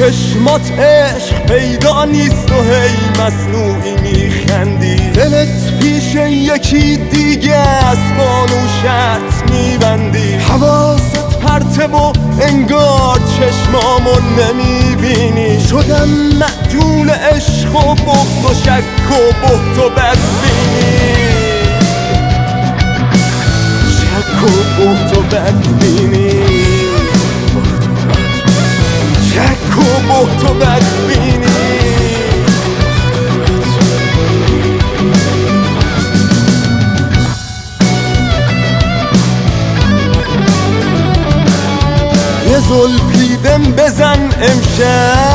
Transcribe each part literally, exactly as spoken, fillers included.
چشمات عشق پیدا نیست و هی مصنوعی میخندی، دلت پیش یکی دیگه است با نوشت میبندی، حواست پرته و انگار چشمامو نمیبینی، شدم معجون عشق و بغض و شک و بهت و بدبینی، شک و بهت و بدبینی، شک و بهت و بدبینی. یه زلپیدم بزن امشب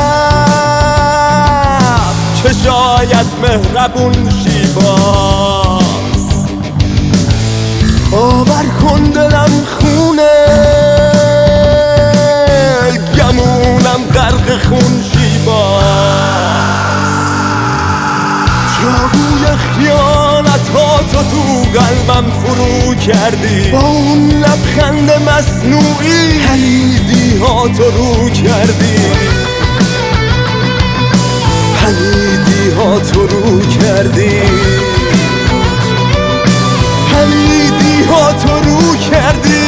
که شاید مهربون شی باز، باور کن دلم خونه گمونم غرق خون شی باز، چاقوی خیانت ها تو تو قلبم فرو کردی، با اون لبخند مصنوعی پلیدی ها تو رو کردی، پلیدی ها تو رو کردی، پلیدی ها تو رو کردی.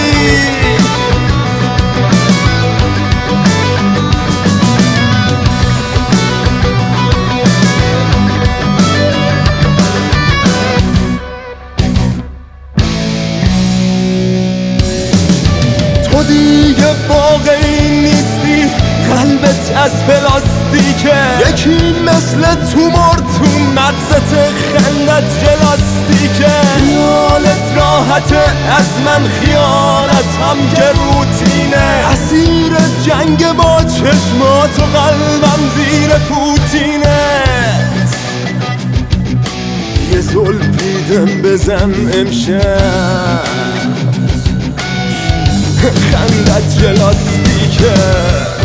تو دیگه واقعی نیستی، قلبت از پلاستیکه، یکی مثل تومور تو مغزت خندت جلاستیکه، خیالت راحته از من خیانتم که روتینه، اسیر جنگ با چشمات و قلبم زیر پوتینت، یه زلپیدم بزن امشب خندت جلاستیکه.